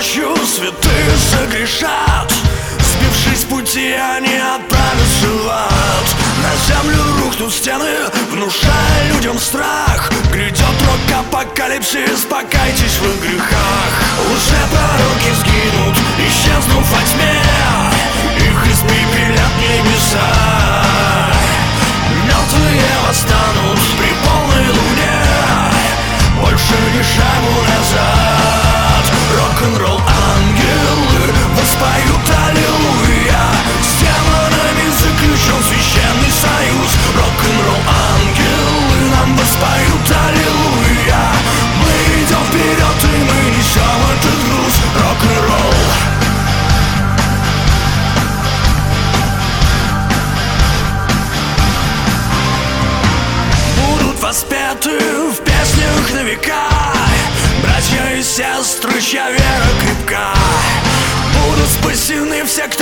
ночью святые согрешат, сбившись с пути, они отправятся в ад. На землю рухнут стены, внушая людям страх. Грядет рок-апокалипсис, покайтесь в их грехах. Лжепророки сгинут, исчезнув во тьме, их испепелят небеса. Мертвые восстанут при полной луне, больше ни шагу назад. Рок-н-ролл ангелы воспоют аллилуйя, с демонами заключен священный союз. Рок-н-ролл ангелы нам воспоют аллилуйя. Мы идем вперед и мы несем этот груз. Рок-н-ролл. Воспеты в песнях на века, братья и сестры, чья вера крепка. Будут спасены все, кто